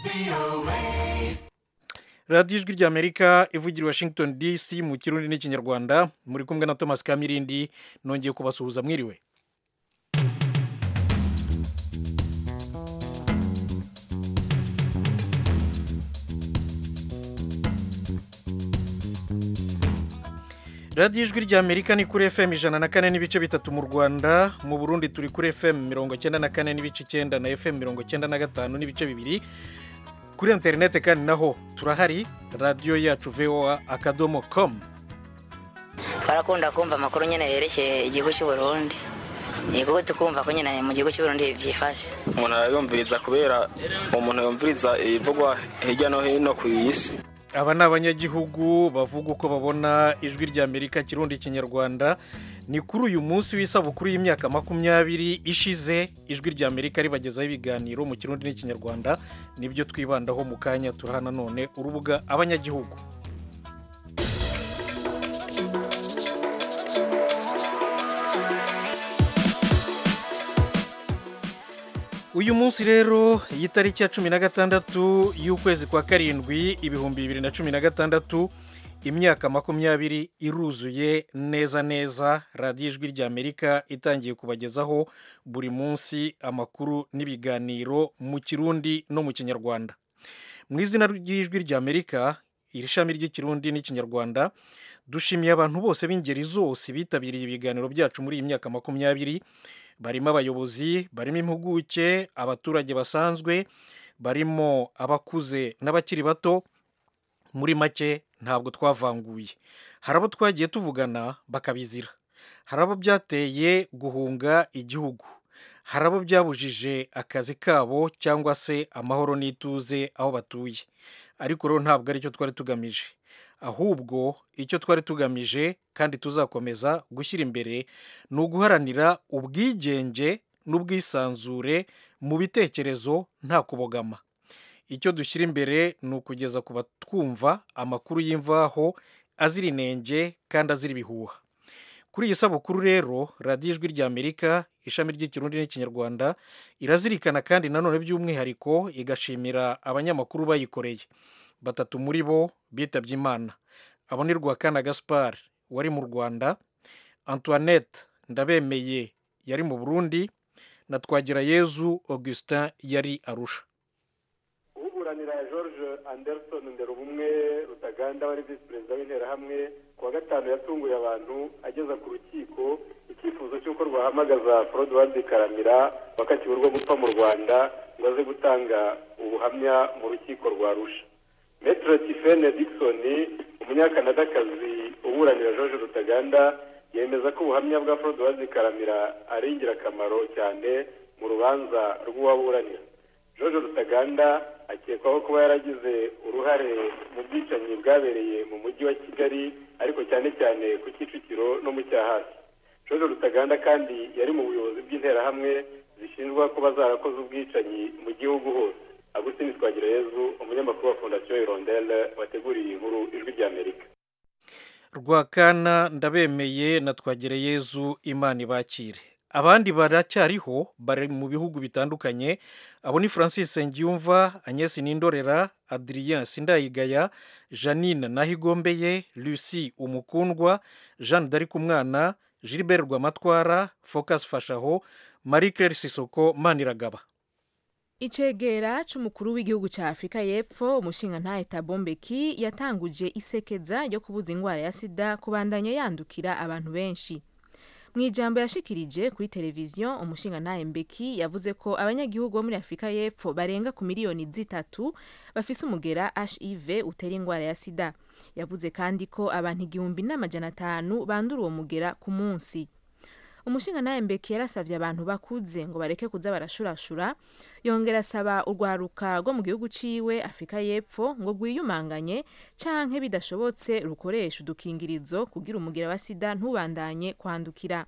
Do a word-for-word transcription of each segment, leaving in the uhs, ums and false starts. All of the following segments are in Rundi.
radiyo ijwi ry'amerika ivugira i washington dc mu kirundi n'ikinyarwanda muri kumwe na thomas kamirindi nongeye kubasuhuza mwiriwe. radiyo ijwi ry'amerika ni kuri fm ijana na kane n'ibice bitatu mu rwanda, mu burundi turi kuri fm mirongo cyenda na kane n'ibice icyenda na fm mirongo cyenda na gatanu n'ibice bibiri. Kuri interineti kandi naho turahari, radiyo yacu voa akadomo com. Twarakunda kumva amakuru nyine yerekeye igihugu cy'u Burundi, yego tukumva ko nyine mu gihugu cy'u Burundi byifashe. Umuntu arayumviriza kubera umuntu yumviriza ibivugwa hirya no hino ku isi. Aba ni abanyagihugu bavuga uko babona ijwi ry'Amerika kirundi kinyarwanda. Ni kuri uyu munsi w'isabukuru y'imyaka makumyabiri ishize ijwi ry'Amerika ribagezaho ibiganiro mu kirundi n'ikinyarwanda, nibyo twibandaho mu kanya. Turahana none urubuga abanyagihugu. Uyu munsi rero y'itariki ya cumi na gatandatu y'ukwezi kwa karindwi ibihumbi bibiri na cumi na gatandatu, imyaka makumyabiri iruzuye neza neza radiyo ijwi ry'Amerika itangiye kubagezaho buri munsi amakuru n'ibiganiro mu kirundi no mu kinyarwanda. Mu izina ry'ijwi ry'Amerika, iri shami ry'ikirundi n'ikinyarwanda, dushimiye abantu bose b'ingeri zose bitabiriye ibiganiro byacu muri iyi myaka makumyabiri. Barimo abayobozi, barimo impuguke, abaturage basanzwe, barimo abakuze n'abakiri bato. Muri make ntabwo twavanguye. Hari abo twagiye tuvugana bakabizira, hari abo byateye guhunga igihugu, hari abo byabujije akazi kabo cyangwa se amahoro n'ituze aho batuye. Ariko rero ntabwo aricyo twari tugamije, ahubwo icyo twari tugamije kandi tuzakomeza gushyira imbere ni uguharanira ubwigenge n'ubwisanzure mu bitekerezo nta kubogama. Icyo dushyira imbere ni ukugeza ku batwumva amakuru y'imvaho azira inenge kandi azira ibihuha. Kuri iyi sabukuru rero radiyo ijwi ry'Amerika ishami ry'ikirundi n'ikinyarwanda irazirikana kandi nanone by'umwihariko igashimira abanyamakuru bayikoreye. Batatu muri bo bitabye Imana. Abo ni Rwakana Gaspard wari mu Rwanda, Antoinette Ndabemeye yari mu Burundi, na Twagirayezu Augustin yari Arusha. Uburanira George Anderson Nderubumwe Rutaganda wari visi perezida w'interahamwe kuwa gatanu yatunguye abantu ageza ku rukiko icyifuzo cy'uko rwahamagaza Frode Wazikaramira wakatiwe urwo gupfa mu Rwanda ngo aze gutanga ubuhamya mu rukiko rwa Arusha. Maître Tifene Dickson, umunyakanadakazi uburanira George Rutaganda, yemeza ko ubuhamya bwa Frode Wazikaramira ari ingirakamaro cyane mu rubanza rw'uwaburanira. George Rutaganda akekwaho kuba yaragize uruhare mu bwicanyi bwabereye mu mujyi wa Kigali, ariko cyane cyane ku Kicukiro no mu Cyahasi. George Rutaganda kandi yari mu buyobozi bw'interahamwe zishinjwa kuba zarakoze ubwicanyi mu gihugu hose. Agustin Twagirayezu, umunyamakuru wa Fondation Hirondelle wateguriye inkuru ijwi ry'Amerika. Rwakana Ndabemeye na Twagirayezu Imana ibakire. Abandi baracyariho bari mu bihugu bitandukanye. Abo ni Francis Sengiyumva, Agnes Nindorera, Adrien Sindayigaya, Janine Nahigombeye, Lucie Umukundwa, Jeanne Darikumwana, Gilbert Rwamatwara, Focus Fashaho, Marie Claire Sisoko Maniragaba. Icegera c'umukuru w'igihugu ca Afrika y'Epfo umushingantahe Thabo Mbeki yatanguje isekeza ryo kubuza ingwara ya sida kubandanya yandukira abantu benshi. Mu ijambo yashikirije kuri televiziyo, umushingantahe Mbeki yavuze ko abanyagihugu bo muri Afrika y'Epfo barenga ku miliyoni zitatu bafise umugera H I V utera ingwara ya sida. Yavuze kandi ko abantu igihumbi n'amajana atanu bandura uwo mugera ku munsi. Umushingantahe Mbeki yarasavye abantu bakuze ngo bareke kuza barashurashura, yongera asaba urwaruka rwo mu gihugu ciwe Afrika y'Epfo ngo rwiyumanganye canke bidashobotse rukoresha udukingirizo kugira umugera wa sida ntubandanye kwandukira.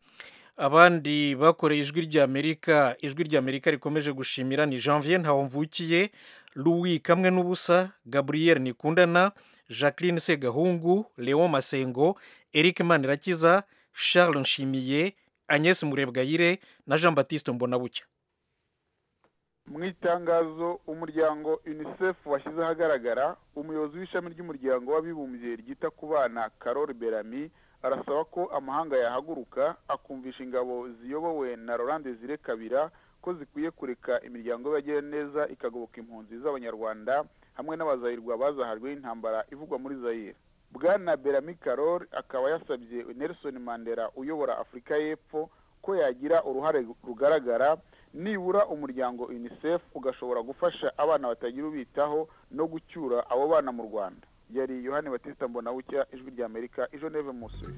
Abandi bakoreye ijwi ry'Amerika, ijwi ry'Amerika rikomeje gushimira ni Janvier Ntawomvukiye, Louis Kamwe n'ubusa, Gabriel Nikundana, Jacqueline Segahungu, Leon Masengo, Eric Manirakiza, Charles Nshimiye, Agnes Murebwayire na Jean Baptiste Mbonabucya. mu itangazo umuryango UNICEF washyize ahagaragara, umuyobozi w'ishami ry'umuryango w'abibumbye ryita ku bana Carol Bellamy arasaba ko amahanga yahaguruka akumvisha ingabo ziyobowe na Laurent Désiré Kabila ko zikwiye kureka imiryango y'abagira neza ikagoboka impunzi z'abanyarwanda hamwe n'abazayirwa bazahajwe intambara ivugwa muri Zaire. Bwana Bellamy Carol akaba yasabye Nelson Mandela uyobora Afrika y'Epfo ko yagira uruhare rugaragara nibura umuryango UNICEF ugashobora gufasha abana batagira ubitaho no gucyura abo bana mu Rwanda. Yari Yohani Batista Mbonawucya, Ijwi rya Amerika, i Geneve mu Suisse.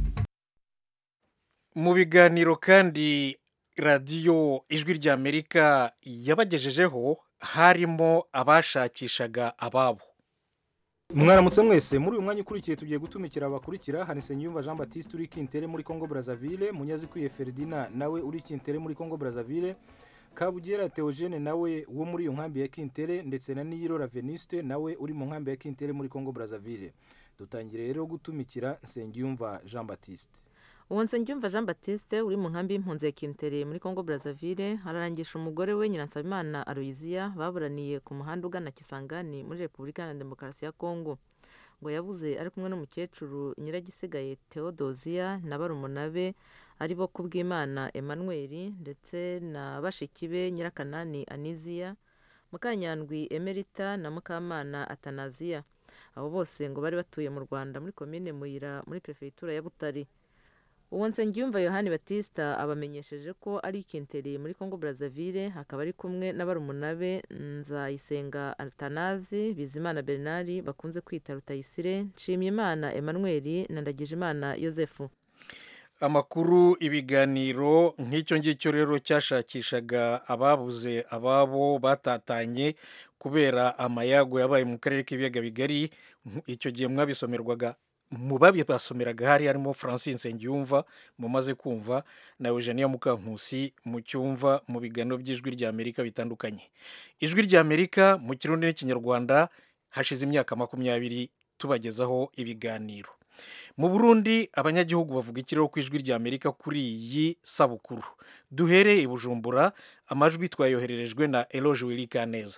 Mu biganiro kandi radiyo Ijwi rya Amerika yabagejejeho harimo abashakishaga ababo. Mwaramutse mwese, muri uyu mwanya ukurikiye tugiye gutumikira abakurikira: Hanisengiyumva Jean Baptiste uri Kintere muri Congo Brazzaville, Munyazikwiye Ferdinand nawe uri Kintere muri Congo Brazzaville, Kabugera Theogene nawe wo muri iyo nkambi ya Kintere, ndetse na Niyirora Venuste nawe uri mu nkambi ya Kintere muri Congo Brazzaville. Dutangire rero gutumikira Nsengiyumva Jean Baptiste. Uwo Nsengiyumva Jean Baptiste uri mu nkambi y'impunzi ya Kintere muri Congo Brazzaville hararangisha umugore we Nyiransabimana Aloysia baburaniye ku muhanda ugana Kisangani muri Repubulika ya Demokarasi ya Congo. Ngo yabuze ari kumwe n'umukecuru Nyiragisigaye Theodosia na barumuna be ari bo Kubwimana Emmanuel ndetse na bashiki be Nyirakanani Anizia, Mukanyandwi Emerita na Mukamana Atanazia. Abo bose ngo bari batuye mu Rwanda muri komine Muyira muri prefecture ya Butare. Uwo Nsengiyumva Yohani Batista abamenyesheje ko ari Kintere muri Congo Brazzaville, hakaba ari kumwe n'abarumuna be Nzayisenga Atanazi, Bizimana Bernard bakunze kwita Rutayisire, Nshimiyimana Emmanuel na Ndagijimana Yosefu. Amakuru ibiganiro nk'icyo ngicyo rero cyashakishaga ababuze ababo batatanye kubera amayago yabaye mu karere k'ibiyaga bigari. Icyo gihe mwabisomerwaga mu babi basomeraga hari harimo Francine Nsengiyumva mumaze kumva na Eugenia Mukankusi mu cyumva mu biganiro by'Ijwi rya Amerika bitandukanye. Ijwi rya Amerika mu Kirundi n'Ikinyarwanda hashize imyaka makumyabiri tubagezaho ibiganiro. Mu Burundi abanyagihugu bavuga ikirero ku Ijwi rya Amerika kuri iyi sabukuru. Duhereye i Bujumbura, amajwi twayohererejwe na Eloge Wilikaneza.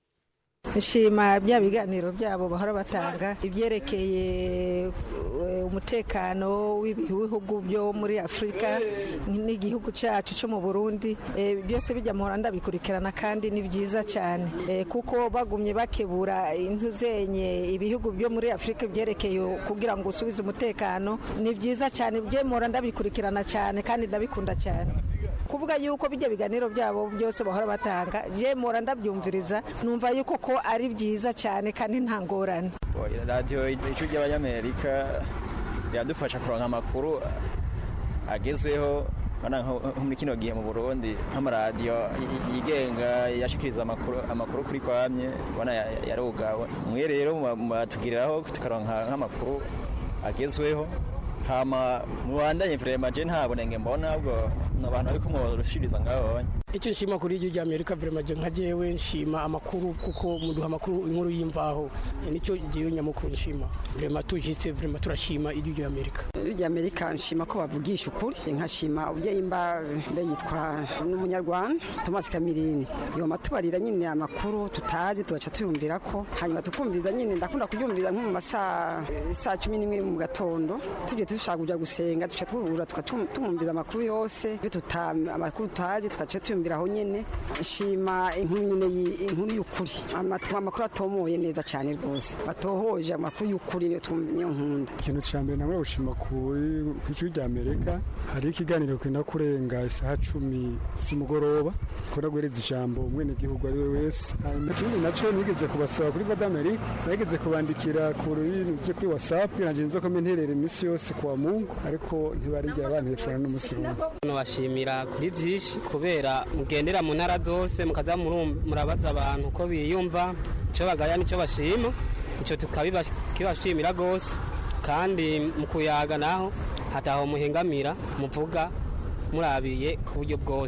Nshima bya biganiro byabo bahora batanga ibyerekeye umutekano w'ibihugu byo muri Afrika n'igihugu cyacu cyo mu Burundi, byose bijya mu Rwanda bikurikirana kandi ni byiza cyane kuko bagumye bakebura intuzenye ibihugu byo muri Afrika byerekeye kugira ngo usubize umutekano. Ni byiza cyane bye mu Rwanda bikurikirana cyane kandi ndabikunda cyane. Kuvuga yuko bijya biganiro byabo byose bahora batanga je mora ndabyumviriza, numva yuko ko ari byiza cyane kandi nta ngorane. Radio Ijwi ry'Abanyamerika yadufasha kuronka amakuru agezweho bana muri kino gihe mu Burundi, nk'amaradiyo yigenga yashikiriza amakuru amakuru kuri kwamye bana yarugawe. Mwe rero batugiriraho tukaronka nk'amakuru agezweho, hama mubandanye vraiment je ntabone nge mbona ubwo n'abantu ariko murushiriza ngaho. Icyo nshima kuri Ijwi rya Amerika vraiment je nka jewe nshima amakuru kuko muduha amakuru inkuru y'imvaho, nicyo giye nyamukuru nshima vraiment tujitse vraiment turashima Ijwi rya Amerika. Ijwi rya Amerika nshima ko bavugisha ukuri, nkashima ubye imba ndayitwa n'umunyarwanda Thomas Kamirini yo matubarira nyine amakuru tutazi tubaca tuyumvira ko hanyuma tukumviza nyine ndakunda kubyumviza nko mu masaa saa cumi n'imwe mu gatondo tuje dushaka kuja gusenga tuca tuhura tukatumviza amakuru yose byo tutama amakuru tutazi tukaca tuyumvira aho nyene. Nshima inkuru nyine inkuru y'ukuri, amatwa amakuru atomoye neza cyane rwose batohoje amakuru y'ukuri niyo twumviye nkunda. Ikintu cyambere namwe gushima kuri Ijwi rya Amerika, hari ikiganiro kwenda kurenga isaha cumi z'umugoroba kora guhereza ijambo umwene gihugu ari we wese. Ikindi naco nigeze kubasaba kuri Voix d'Amerique, nigeze kubandikira kuri kuri WhatsApp nanje nzo komenterera imisi yose kwa Mungu, ariko ntibarigira abantu hefana n'umusirimo. Nabashimira kuri byinshi kubera mugendera mu ntara zose mukaza murabaza abantu ko biyumva icyo bagaya nicyo bashima, icyo tukabibashimira gose kandi mukuyaga naho hataho muhengamira muvuga murabiye ku buryo bwose.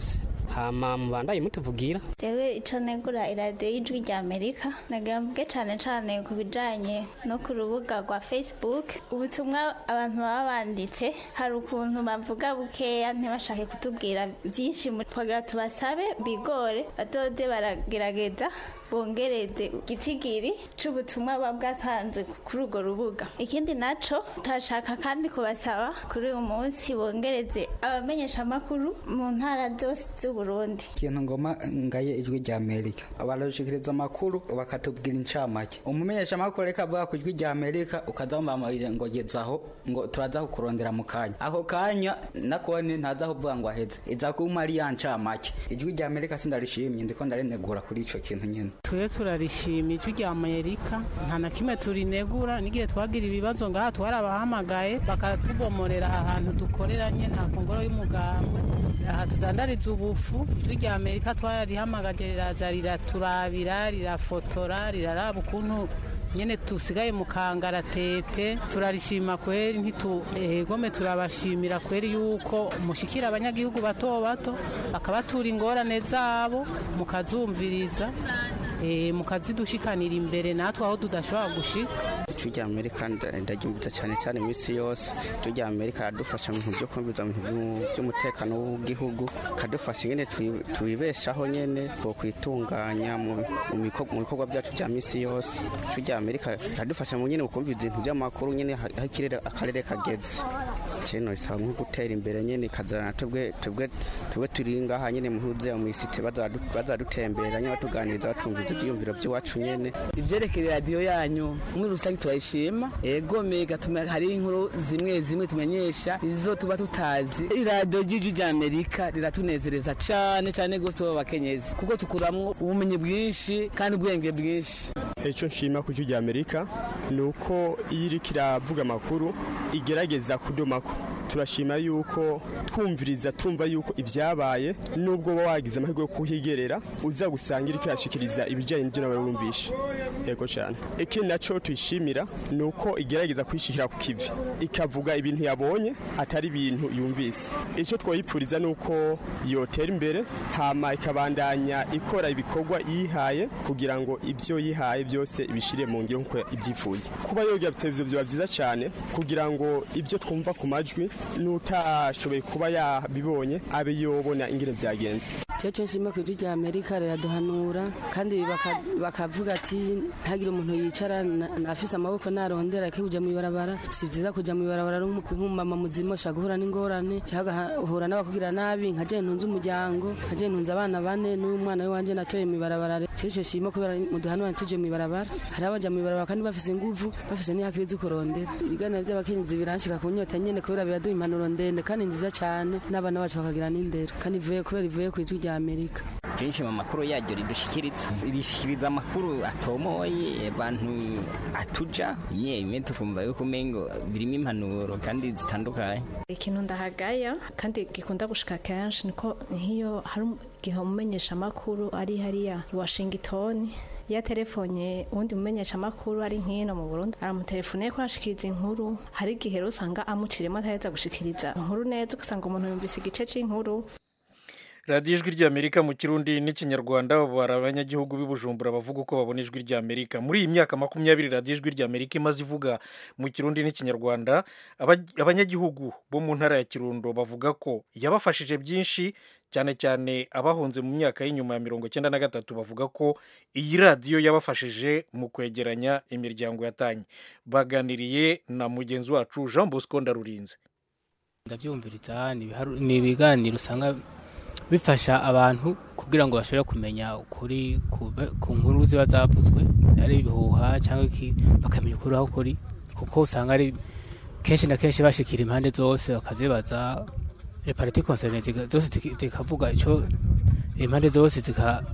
hama mubandaye mutuvugira. Jewe ico negura iradiyo y'ijwi rya Amerika nagira mvuge cane cane ku bijanye no ku rubuga rwa Facebook. Ubutumwa abantu baba banditse hari ukuntu bavuga bukeya ntibashake kutubwira byinshi, twagira tubasabe bigore badoze baragerageza bongereze igitigiri c'ubutumwa bwa bwatanze kuri urwo rubuga. Ikindi naco tashaka kandi kubasaba kuri uyu munsi bongereze abamenyesha amakuru mu ntara zose z'u Burundi. Kintu ngoma ngaye ijwi rya Amerika abarushikiriza amakuru bakatubwira incamake. Umumenyesha amakuru reka avuga ku ijwi rya Amerika ukazamba ngo gezaho ngo turaza kurondera mu kanya. Ako kanya nakone ntaza kuvuga ngo aheze. Iza kumari ya ncamake. Ijwi rya Amerika sindarishimye ndiko ndarenegura kuri ico kintu nyene. Tuye turarishimye ijwi rya Amerika nta na kimwe turinegura, nigihe twagira ibibazo ngaha twarabahamagaye bakatubomorera ahantu dukorera nye nta kongoro y'umugambwe, aha tudandariza ubufu. Ijwi rya Amerika twararihamagaje riraza riraturabira rirafotora riraraba ukuntu nyene tusigaye mu kangaratete. Turarishima kweri ntitu egome turabashimira kweri yuko mushikira abanyagihugu bato bato akabatura ingorane zabo mukazumviriza eh mukazidushikanira imbere natwe aho tudashobora gushika. Ijwi rya Amerika ndaryumviza cyane cyane iminsi yose. Ijwi rya Amerika radufasha mu bintu byo kumviza mu bintu by'umutekano w'igihugu, kadufasha nyene twibeshaho nyene ko kwitunganya mu bikorwa byacu bya minsi yose. Ijwi rya Amerika radufasha mu nyene ukumviza ibintu by'amakuru nyene hakirere akarere kageze. Cyeno risaba nko gutera imbere nyene kazana twebwe twebwe twebwe turinga ha nyene muhuze mu isite bazadutembera nyene batuganiriza batumviza ibyumviro by'iwacu nyene. Ivyerekeye radio yanyu muri rusange turayishima, ego mega tumya hari inkuru zimwe zimwe tumenyesha izo tuba tutazi. Radio y'ijwi rya Amerika riratunezereza cyane cyane gose abakenyezi kuko tukuramwo ubumenyi bwinshi kandi ubwenge bwinshi. Eco nshima ku ijwi rya Amerika nuko iri kiravuga amakuru igerageza kudomako. Turashima yuko twumviriza tumva yuko ibyabaye nubwo wagize amahirwe yo kuhigerera uza gusangira ikashikiriza ibijanye n'ibyo nawe wumvisha. Yego cyane. Iki naco tuyishimira nuko igerageza kwishikira ku kivi ikavuga ibintu yabonye atari ibintu yumvise. Ico twoyipfuriza nuko yotera imbere hama ikabandanya ikora ibikorwa yihaye kugira ngo ibyo yihaye byose ibishire mu ngiro nko ibyifuza. Kuba yogira televiziyo byo byiza cyane kugira ngo ibyo twumva ku majwi nutashoboye kuba yabibonye abe yobona ingire byagenze. Cyo nshima ku ijwi rya Amerika riraduhanura kandi bakavuga ati ntagire umuntu yicara nafise amaboko narondera kuje mu ibarabara. Si byiza kuja mu ibarabara nk'umama muzima ushaka guhura n'ingorane cyangwa uhura n'abakugira nabi nkaje ntunze umuryango nkaje ntunze abana bane n'umwana wanje natoye mu ibarabara. Cyo nshima kubera muduhanura tuje mu ibarabara hari abaja mu ibarabara kandi bafise inguvu bafise n'ihakiri zukurondera. Ibiganiro by'abakenyezi biranshika kunyota nyene kubera biyaduha impanuro ndende kandi nziza cyane n'abana bacu bakagira n'indero kandi ivuye kubera ivuye ku ijwi rya Amerika. Kenshi mu makuru yaryo ridushikiriza irishikiriza amakuru atomoye abantu atuja imwe tukumva yuko mengo birimo impanuro kandi zitandukanye. Ikintu ndahagaya kandi gikunda gushika kenshi niko nk'iyo hari igihe umumenyesha amakuru ari hariya i Washington ya telefone undi mumenyesha amakuru ari nkino mu Burundi aramutelefone ko ashikiriza inkuru, hari igihe rusanga amuciremo ataheza gushikiriza inkuru neza ugasanga umuntu yumvise igice c'inkuru. radiyo ijwi ry'Amerika mu kirundi n'ikinyarwanda bari abanyagihugu b'Ibujumbura bavuga uko babona ijwi ry'Amerika. Muri iyi myaka makumyabiri radiyo ijwi ry'Amerika imaze ivuga mu kirundi n'ikinyarwanda, abanyagihugu bo mu ntara ya Kirundo bavuga ko yabafashije byinshi, cyane cyane abahunze mu myaka y'inyuma ya mirongo icyenda na gatatu bavuga ko iyi radiyo yabafashije mu kwegeranya imiryango yatanye. Baganiriye na mugenzi wacu Jean Bosco Ndarurinze. Ndabyumviriza ni ibiganiro usanga bifasha abantu kugira ngo bashobore kumenya ukuri ku nkuru ziba zavuzwe, ari ibihuha cyangwa iki bakamenya ukuri aho kuri, kuko usanga ari kenshi na kenshi bashikira impande zose bakazibaza reparti concerne zose zikavuga ico impande zose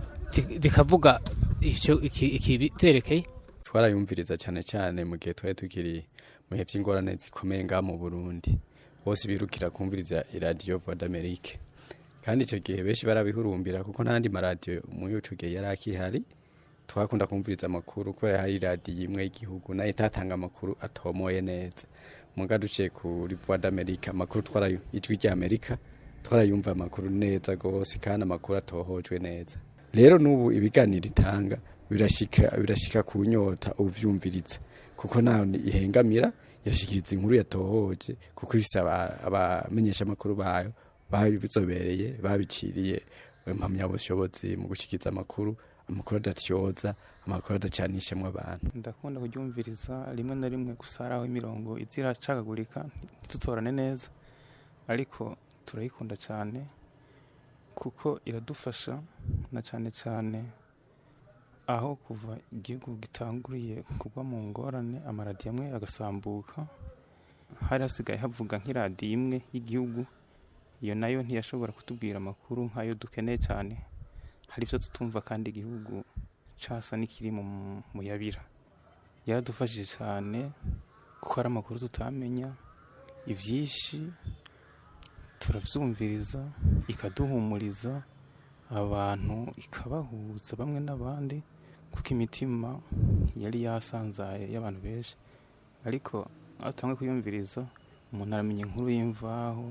zikavuga ico ikibiterekeye. Twarayumviriza cyane cyane mu gihe twari tukiri mu bihe by'ingorane zikomeye ngaha mu Burundi, bose birukira kumviriza iradiyo Voix d'Amerique, kandi icyo gihe benshi barabihurumbira kuko n'andi maradiyo muri icyo gihe yari akihari. Twakunda kumviriza amakuru kubera hari radiyo imwe y'igihugu nayo itatanga amakuru atomoye neza. Muga duciye kuri Voix d'Amerique amakuru twarayo ijwi ry'Amerika twarayumva amakuru neza gose kandi amakuru atohojwe neza. Rero nubu ibiganiro itanga birashika birashika ku nyota uvyumviritse kuko naho ihengamira irashikiriza inkuru yatohoje kuko ifise abamenyesha amakuru bayo babizobereye babiciriye impamya bushobozi mu gushikiriza amakuru amakuru adatyoza amakuru adacanishemwe abantu. Ndakunda kuryumviriza rimwe na rimwe gusaraho imirongo izira cagagurika ntitutorane neza ariko turayikunda cyane kuko iradufasha na cyane cyane aho kuva igihugu gitanguriye kugwa mu ngorane amaradiyo amwe agasambuka hari hasigaye havuga nk'iradiyo imwe y'igihugu iyo nayo ntiyashobora kutubwira amakuru nk'ayo dukeneye cyane hari ibyo tutumva kandi igihugu casa n'ikiri mu muyabira yaradufashije cyane kuko ari amakuru tutamenya ivyinshi turavyumviriza ikaduhumuriza abantu ikabahuza bamwe n'abandi kuko imitima yari yasanzaye y'abantu benshi ariko atangwe kuyumviriza umuntu aramenya inkuru y'imvaho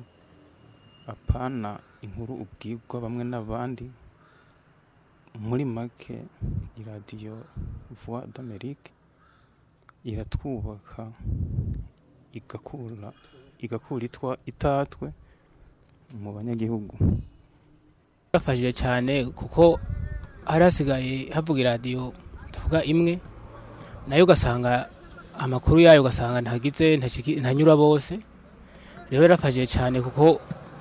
apana inkuru ubwirwa bamwe n'abandi. Muri make iradiyo Voix d'Amérique iratwubaka igakura igakura itwa itatwe mu banyagihugu. Bafashije cyane kuko harasigaye havuga iradiyo tuvuga imwe nayo ugasanga amakuru yayo ugasanga ntagize ntanyura bose. Rero yarafashije cyane kuko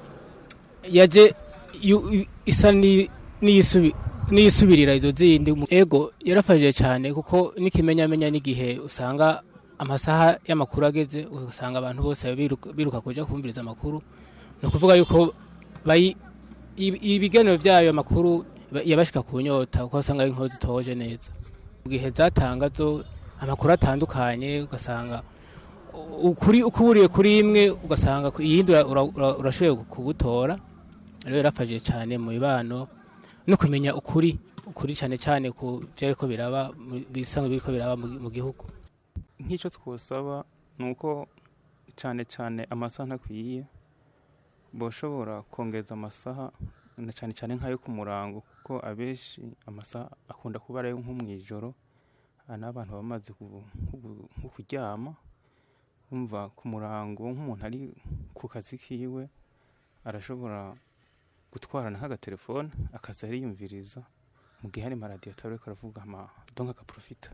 yaje isa n'iyisubi n'iyisubirira izo zindi ego yarafashije cyane kuko n'ikimenyamenya n'igihe usanga amasaha y'amakuru ageze usanga abantu bose biruka, biruka kuja kumviriza amakuru no kuvuga yuko bayi ibiganiro byayo amakuru yabashika ku nyota uko usanga ari inkozi zitoje neza mu gihe zatanga zo amakuru atandukanye ugasanga ukuri ukuburiye kuri imwe ugasanga iyindi urashoboye kubutora. Rero yarafashije cyane mu bibano no kumenya ukuri ukuri cyane cyane ku byariko biraba bisanzwe biriko biraba mu gihugu. Nk'ico twosaba nuko cyane cyane amasaha ntakwiye boshobora kongeza amasaha na cyane cyane nkayo ku murango kuko abeshi amasaha akunda kuba ari nko mwijoro n'abantu bamaze nko kuryama umva ku murango nk'umuntu ari ku kazi kiwe arashobora gutwarana nk'agatelefone akaza ariyumviriza mu gihe hari maradiyo atariko aravuga ama donc akaprofita.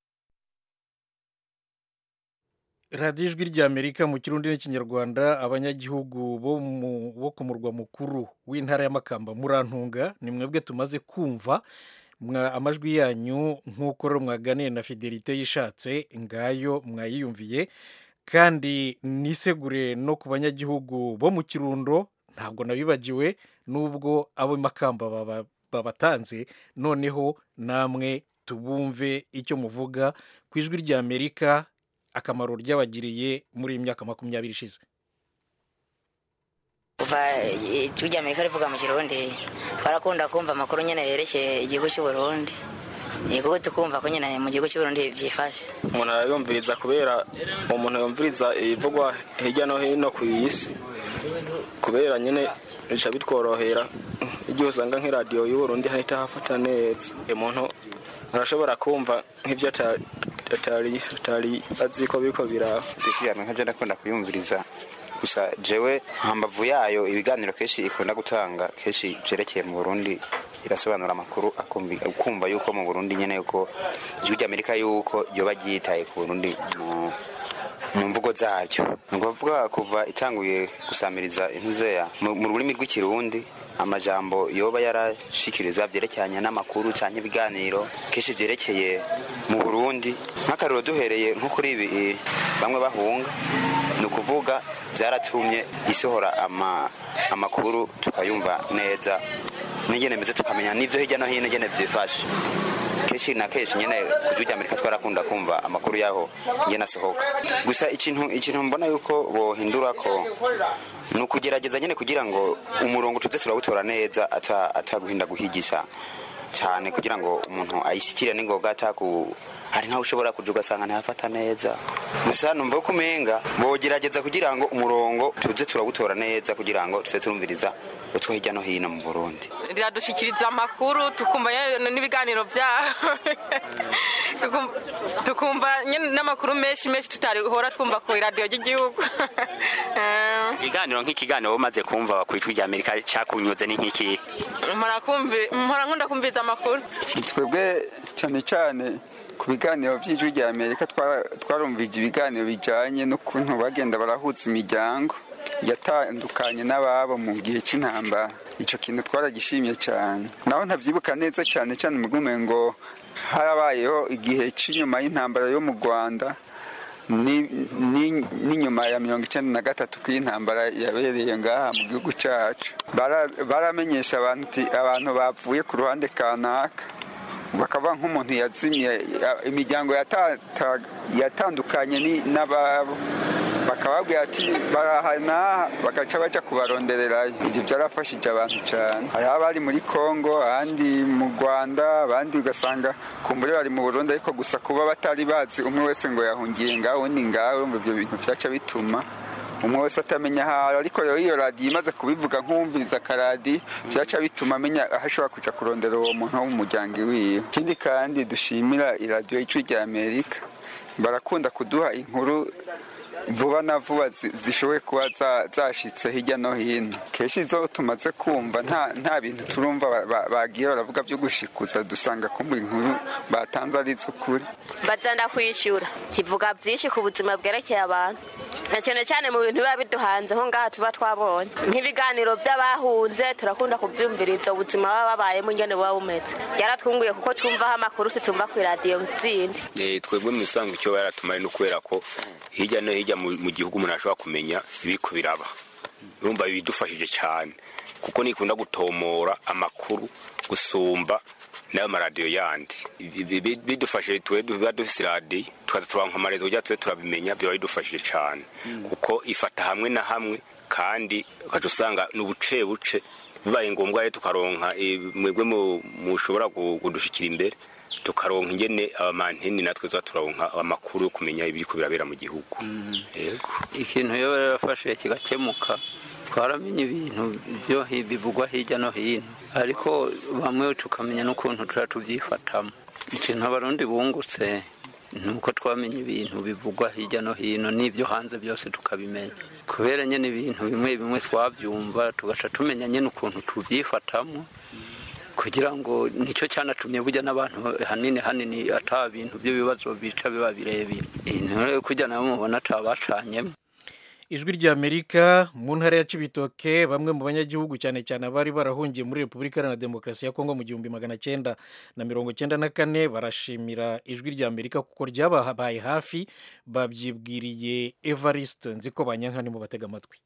radiyo ijwi ry'Amerika mu kirundi n'ikinyarwanda. Abanyagihugu bo bo ku murwa mukuru w'intara ya Makamba murantunga ni mwebwe tumaze kumva amajwi yanyu nk'uko rero mwaganiye na Fidelite yishatse ngayo mwayiyumviye kandi nisegure no ku banyagihugu bo mu Kirundo ntabwo nabibagiwe nubwo abo Makamba baba babatanze noneho namwe tubumve icyo muvuga ku ijwi ry'Amerika akamaro ryabagiriye muri iyi myaka makumyabiri ishize. Kuva ijwi ry'Amerika rivuga mu Kirundi twarakunda kumva amakuru nyene yerekeye igihugu cy'u Burundi yego tukumva ko nyene mu gihugu cy'u Burundi byifashe. Umuntu arayumviriza kubera umuntu yumviriza ivugwa hirya no hino ku isi kubera nyene rica bitworohera igihe usanga nk'iradiyo y'u Burundi hahita hafata neza umuntu arashobora kumva nk'ivyo atari atari aziko biko biraho. Ndikiyana nkaje ndakunda kuyumviriza gusa jewe hambavu yayo ibiganiro keshi ikunda gutanga keshi jerekeye mu Burundi irasobanura amakuru akumva yuko mu Burundi nyene yuko ijwi ry'Amerika yuko yoba gitaye ku Burundi mu mvugo zacyo ngovuga kuva itanguye gusamiriza intuzeya mu rurimi rw'ikirundi amajambo yoba yarashikiriza byerekeranye n'amakuru cyane ibiganiro keshi byerekeye mu Burundi nk'akarero duhereye nko kuri ibi bamwe bahunga no kuvuga byaratumye isohora ama amakuru tukayumva neza n'ingene meze tukamenya n'ivyo hirya no hino ngene byifashe keshi na keshi nyene kujya Amerika twarakunda kumva amakuru yaho ngene asohoka gusa ikintu ikintu mbona yuko bohindura ko no kugerageza nyene kugira ngo umurongo tuze turawutora neza ata ataguhinda guhigisha cyane kugira ngo umuntu ayishikire n'ingoga ataku hari nkaho ushobora kuja ugasanga ntihafata neza gusa numva ko umenga bogerageza kugira ngo umurongo tuze turawutora neza kugira ngo tuze turumviriza utwo hirya no hino mu Burundi. Riradushikiriza amakuru tukumva n'ibiganiro byaho tukumva n'amakuru menshi menshi tutarihora twumva ku radio y'igihugu. Ibiganiro nk'ikiganiro umaze kumva ku ijwi rya Amerika cyakunyuze ni nk'iki? Mpora kumve mpora nkunda kumviza amakuru. Twebwe cyane cyane ku biganiro by'ijwi rya Amerika twarumvije ibiganiro bijanye n'ukuntu bagenda barahuza imiryango yatandukanye n'ababo mu gihe cy'intambara. Ico kintu twaragishimye cyane. Naho ntavyibuka neza cyane cyane mugume ngo harabayeho igihe cy'inyuma y'intambara yo mu Rwanda n'inyuma ya mirongo icyenda na gatatu kw'intambara yabereye ngaha mu gihugu cyacu. Baramenyesha abantu abantu bapfuye ku ruhande kanaka bakaba nk'umuntu yazimye imiryango yatandukanye n'ababo bakababwira ati barahana bagaca baja kubarondererayo. Ibyo byarafashije abantu cyane. Hari abari muri Kongo ahandi mu Rwanda abandi ugasanga kumbure bari mu Burundi ariko gusa kuba batari bazi umwe wese ngo yahungiye ngaho undi ngaho ibyo bintu byaca bituma umwe wese atamenya aho. Ariko rero iyo radiyo imaze kubivuga nk'umviriza akaradi byaca bituma amenya aho ashobora kuja kurondera uwo muntu wo mu muryango wiwe. Ikindi kandi dushimira iradiyo y'ijwi rya Amerika, barakunda kuduha inkuru vuba na vuba zishoboye kuba zashitse hirya no hino. Kenshi zo tumaze kumva nta nta bintu turumva bagiye baravuga byo gushikuza, dusanga kumva inkuru batanze ari z'ukuri. Bazanda kwishyura kivuga byinshi ku buzima bwerekeye abantu, na cyane cyane mu bintu biba biduhanze ho ngaha tuba twabonye nk'ibiganiro by'abahunze. Turakunda kubyumviriza ubuzima baba babayemo ngene buba bumeze. Yaratwunguye kuko twumvaho amakuru tutumva ku radio zindi. Eh twebwe mu isango icyo baratumaye no kubera ko hirya no hirya mu gihugu umuntu ashobora kumenya ibiko biraba. Urumva bidufashije cyane kuko nikunda gutomora amakuru gusumba nayo maradiyo yandi. Bidufashije twe dufise radio tukaturanka amarezo kujya twe turabimenya byo bidufashije cyane kuko ifata hamwe na hamwe kandi ukaje usanga n'ubuce buce bibaye ngombwa rero tukaronka mwebwe mushobora kudushikira imbere tukaronka ingene abamanteni natwe zo turonka amakuru yo kumenya ibiri ko birabera mu gihugu. Yego ikintu yo yarafashe kigakemuka twaramenye ibintu byo bivugwa hirya no hino, ariko bamwe tukamenya n'ukuntu turatuvyifatamo. Ikintu abarundi bungutse nuko twamenye ibintu bivugwa hirya no hino n'ibyo hanze byose tukabimenya, kubera nyene ibintu bimwe bimwe twavyumva tugaca tumenya nyene ukuntu tuvyifatamo, kugira ngo nicyo cyanatumye bujya n'abantu hanini hanini ata bintu byo bibazo bica biba birebire. Intore kujya nabo mubona tabacanyemo. Ijwi rya Amerika mu ntara ya Cibitoke, bamwe mu banyagihugu cyane cyane abari barahungiye muri Repubulika Iharanira Demokarasi ya Kongo mu gihumbi magana cyenda na mirongo cyenda na kane barashimira Ijwi rya Amerika kuko ryabahaye hafi. Babyibwiriye Evariste Nzikobanyankani mu batega amatwi.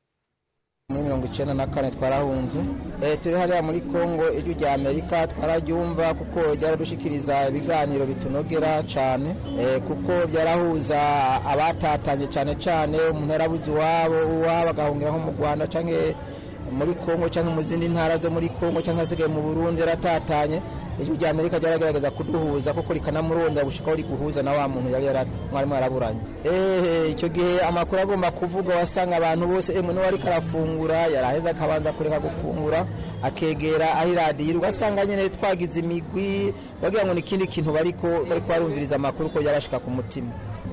Muri mirongo icyenda na kane twarahunze, turi hariya muri Kongo. Ijwi rya Amerika twararyumva kuko ryaradushikiriza ibiganiro bitunogera cyane, kuko byarahuza abatatanye cyane cyane umuntu yarabuze iwabo uwabo agahungira nko mu Rwanda cyangwa muri Kongo cyangwa mu zindi ntara zo muri Kongo cyangwa asigaye mu Burundi yaratatanye. Ijwi rya Amerika ryaragerageza kuduhuza kuko rikanamurondera gushikaho riguhuza na wa muntu yari mwarimo yaraburanye. Eh icyo gihe amakuru agomba kuvuga wasanga abantu bose emwe no wari karafungura yaraheza akabanza kureka gufungura akegera aho radio ugasanga nyene twagize imigwi bagira ngo nikindi kintu bariko bariko barumviriza amakuru ko yabashika ku mutima.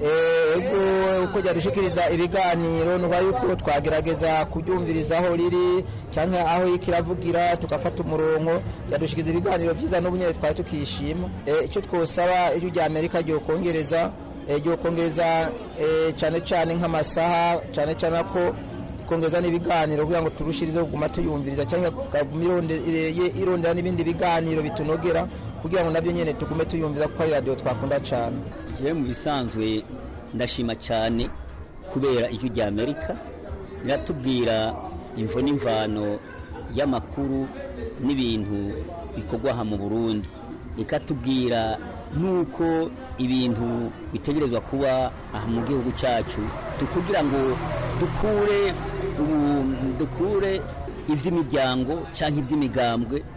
Ego uko yadushikiriza ibiganiro nuba yuko twagerageza kubyumviriza aho riri cyangwa aho ikiravugira tukafata umurongo yadushikiriza ibiganiro byiza n'ubunyere twari tukishima. Icyo twosaba Ijwi rya Amerika ryo kongereza ryo kongereza cyane cyane nk'amasaha cyane cyane ko kongeza n'ibiganiro kugira ngo turushirize kuguma tuyumviriza cyangwa irondera n'ibindi biganiro bitunogera kugira ngo nabyo nyene tugume tuyumviriza kuko radio twakunda cyane. Je mu bisanzwe ndashima cyane kubera Ijwi rya Amerika riratubwira imvo n'imvano y'amakuru n'ibintu bikorwa ha mu Burundi, ikatubwira nuko ibintu bitegerezwa kuba aha mu gihugu cyacu tukugira ngo dukure dukure ivy'imiryango cyangwa ivy'imigambwe kugira ngo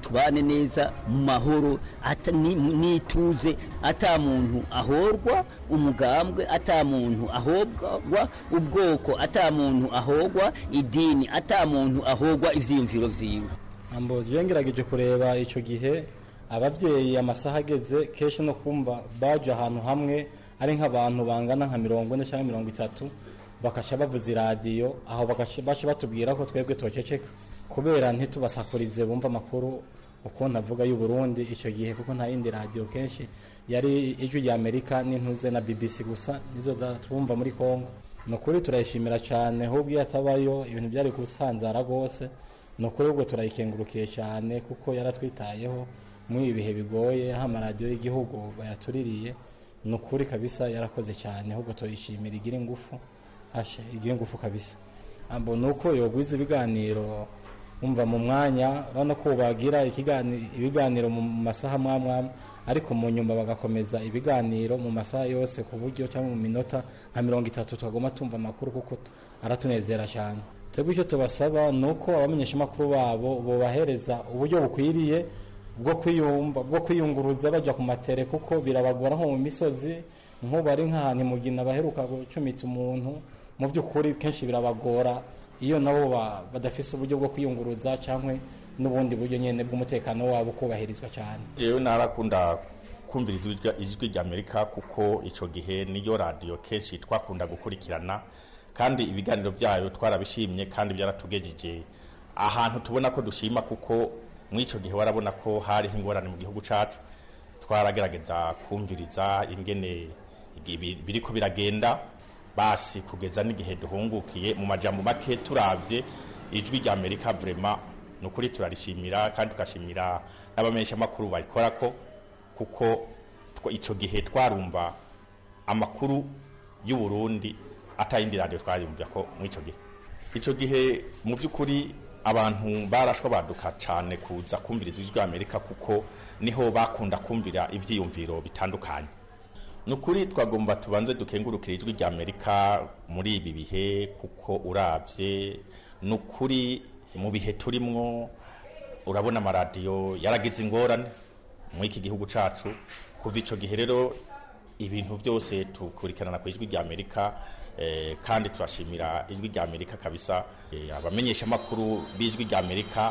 tubane neza mu mahoro ata ni- nituze ata muntu ahorwa umugambwe ata muntu ahobwa ubwoko ata muntu ahogwa idini ata muntu ahogwa ivyiyumviro vyiwe. ambozi yongerageje kureba icyo gihe ababyeyi amasaha ageze kenshi no kumva baje ahantu hamwe ari nk'abantu bangana nka mirongo ine cyangwa mirongo itatu bakaca bavuza iradiyo aho bagaca baca batubwira ko twebwe toceceka kubera ntitubasakurize bumva amakuru uko ntavuga y'u Burundi icyo gihe kuko nta yindi radiyo kenshi yari ijwi rya Amerika n'intuze na B B C gusa nizo zatwumva muri Kongo. Ni ukuri turayishimira cyane ahubwo iyo atabayo ibintu byari gusanzara rwose. Ni ukuri ubwo turayikengurukiye cyane kuko yaratwitayeho muri ibi bihe bigoye aho amaradiyo y'igihugu bayatuririye. Ni ukuri kabisa yarakoze cyane ahubwo tuyishimira igira ingufu ashe igira ingufu kabisa. Ambo nuko yogwiza ibiganiro umva mu mwanya urabona ko bagira ikiganiro ibiganiro mu masaha mwamwe ariko mu nyuma bagakomeza ibiganiro mu masaha yose ku buryo cyangwa mu minota nka mirongo itatu twagoma tumva amakuru kuko aratunezera cyane. Twebwe icyo tubasaba nuko abamenyesha amakuru babo bo bahereza uburyo bukwiriye bwo kwiyumva bwo kwiyunguruza bajya ku matere kuko birabagora nko mu misozi nko bari nk'ahantu mugina baheruka gucumitsa umuntu mu by'ukuri kenshi birabagora iyo nabo badafise uburyo bwo kwiyunguruza cyangwa n'ubundi buryo nyene bw'umutekano wabo kubahirizwa cyane. Yewe narakunda kumviriza ijwi rya Amerika kuko ico gihe niyo radio kenshi twakunda gukurikirana kandi ibiganiro byayo twarabishimye kandi byaratugejeje ahantu tubona ko dushima kuko mw'ico gihe warabona ko hari ingorane mu gihugu cacu twaragerageza kumviriza ingene biriko biragenda basi kugeza n'igihe duhungukiye mu majambo make turavye ijwi rya Amerika vraiment nukuri turarishimira kandi tukashimira n'abamenyesha makuru barikora ko kuko ico gihe twarumva amakuru y'u Burundi atayindi radio twarumva ko mw'ico gihe ico gihe mu by'ukuri abantu barashwa baduka cyane kuza kumviriza ijwi rya Amerika kuko niho bakunda kumvira ivyiyumviro bitandukanye. Nukuri twagomba tubanze dukengurukira ijwi rya Amerika muri ibi bihe kuko uravye nukuri mu bihe turimwo urabona amaradiyo yaragize ingorane mu iki gihugu cacu kuva ico gihe rero ibintu byose tukurikirana ku ijwi rya Amerika eh, kandi turashimira ijwi rya Amerika kabisa eh, abamenyesha makuru b'ijwi rya Amerika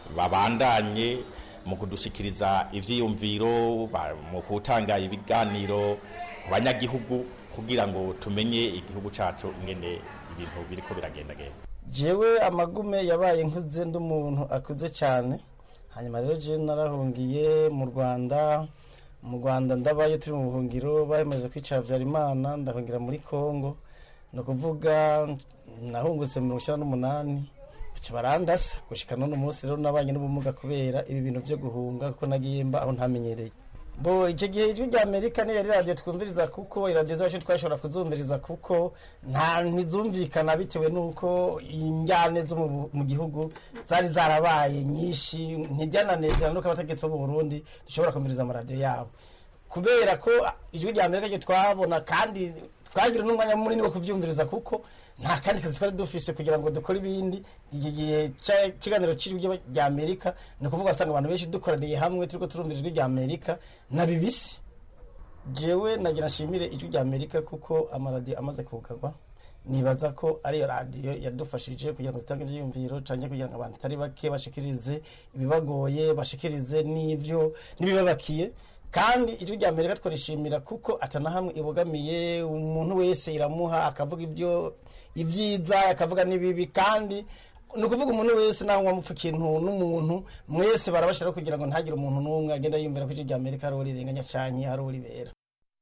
babandanye mu kudushikiriza ivyiyumviro mu kutanga ibiganiro ku banyagihugu kugira ngo tumenye igihugu cacu ingene ibintu biriko biragenda genda. Jewe amagume yabaye nkuze ndumuntu akuze cyane hanyuma rero je narahungiye mu Rwanda mu Rwanda ndabaye turi mu buhungiro bahemeje kwica Vyarimana ndahungira muri Kongo no kuvuga nahungutse mu mirongo icyenda n'umunani barandasa gushika none umunsi rero nabanye n'ubumuga kubera ibi bintu byo guhunga kuko nagiye mba aho ntamenyereye. Bo icyo gihe ijwi rya Amerika ni yari radio twumviriza kuko iradiyo zacu twashobora kuzumviriza kuko nta ntizumvikana bitewe nuko injyane zo mu gihugu zari zarabaye nyinshi ntibyananezera nuko abategetsi bo mu Burundi dushobora kumviriza amaradiyo yabo kubera ko ijwi rya Amerika ryo twabona kandi twagira n'umwanya munini wo kuvyumviriza kuko nta kandi kazi twari dufise kugira ngo dukore ibindi igihe kiganiro cy'ijwi rya Amerika no kuvuga asanga abantu benshi dukoraniye hamwe turiko turumvira ijwi rya Amerika na B B C. Jewe nagira nshimire ijwi rya Amerika kuko amaradiyo amaze kugarwa nibaza ko ari radio yadufashije kugira ngo tutange ivyumviro canke kugira ngo abantu tari bake bashikirize ibibagoye bashikirize n'ivyo nibibabakiye kandi ijwi rya Amerika twarishimira kuko atanahamwe ibogamiye umuntu wese iramuha akavuga ibyo ibyiza akavuga nibibi kandi no kuvuga umuntu wese naho wamupfa ikintu n'umuntu mwese barabashira kugira ngo ntagire umuntu n'umwe agenda yumvira ko ijwi rya Amerika ari urirenganya cyane ari uribera.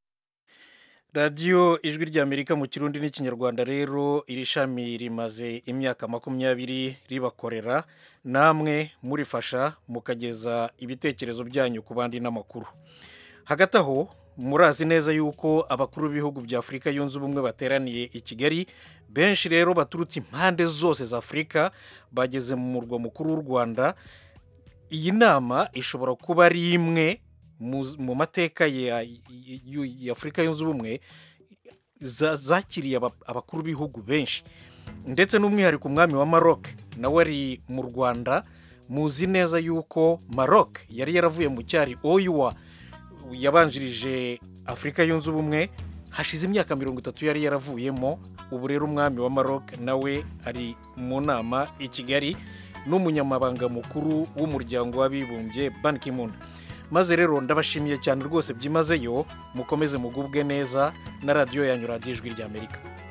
Radio ijwi rya Amerika mu Kirundi n'ikinyarwanda rero iri shami rimaze imyaka makumyabiri ribakorera namwe murifasha mukageza ibitekerezo byanyu ku bandi n'amakuru. Hagati aho murazi neza yuko abakuru b'ibihugu bya Afrika yunze ubumwe bateraniye i Kigali benshi rero baturutse impande zose za Afrika bageze mu murwa mukuru w'u Rwanda. Iyi nama ishobora kuba ari imwe mu mateka ya Afrika yunze ubumwe zakiriye abakuru b'ibihugu benshi ndetse n'umwihariko umwami wa Maroc nawe ari mu Rwanda muzi neza yuko Maroc yari yaravuye mu cyari oyuwa yabanjirije Afurika yunze ubumwe hashize imyaka mirongo itatu yari yaravuyemo. Ubu rero umwami wa Maroc nawe ari mu nama i Kigali n'umunyamabanga mukuru w'umuryango w'abibumbye Ban Ki-moon. Maze rero ndabashimiye cyane rwose byimazeyo, mukomeze mugubwe neza na radiyo yanyu, radiyo ijwi ry'Amerika.